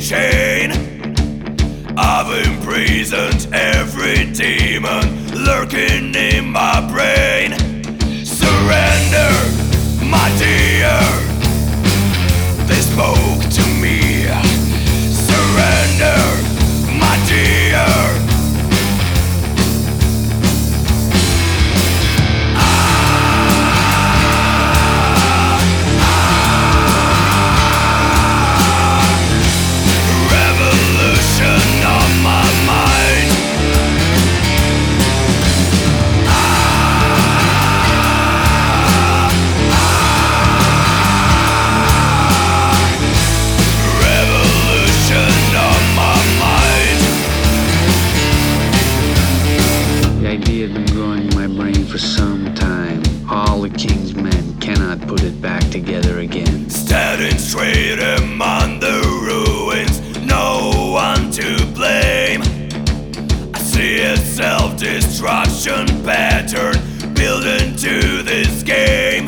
chain. I've imprisoned every demon lurking in my brain. Surrender, my dear, they spoke to me. Surrender, my dear. For some time, all the king's men cannot put it back together again. Standing straight among the ruins, no one to blame. I see a self-destruction pattern built into this game.